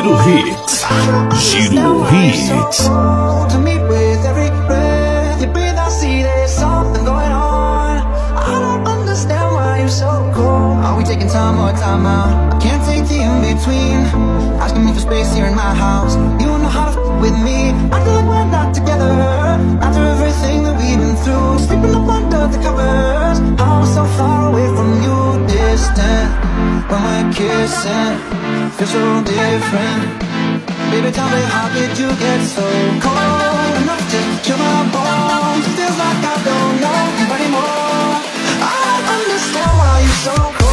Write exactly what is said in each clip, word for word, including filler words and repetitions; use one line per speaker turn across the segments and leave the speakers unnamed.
Giro Hits. Giro Hits.
To meet with every breath you breathe, I see there's something going on. I don't understand why you're so cold. Are we taking time or time out? I can't take the in-between. Asking me for space here in my house. You don't know how to f*** with me. I feel like we're not together. After everything that we've been through, sleeping up under the covers. I was so far away from you, distant. When we're kissing, feel so different. Baby, tell me, how did you get so cold enough to chill my bones? It feels like I don't know you anymore. I don't understand why you're so cold.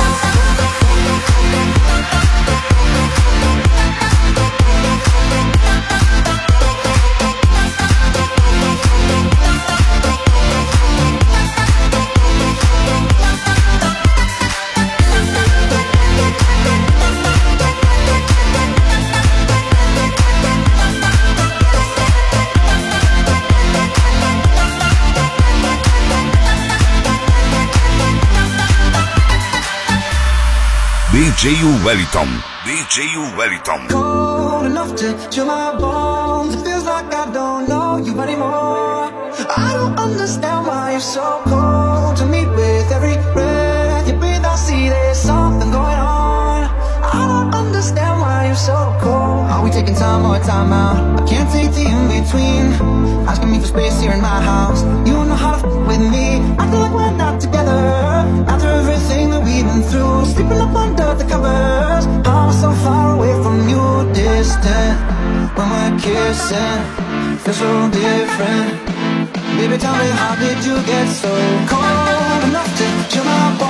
D J Wellington. D J Wellington.
Cold enough to chill my bones. It feels like I don't know you anymore. I don't understand why you're so cold. To meet with every breath you breathe, I see there's something going on. I don't understand why you're so cold. Are we taking time or time out? I can't take the in-between. Asking me for space here in my house. You don't know how to f*** with me. I feel like we're not together. After everything that we've been through, sleeping up under the covers. I was so far away from you, distant. When we're kissing, feel so different. Baby, tell me, how did you get so cold enough to chill my bones?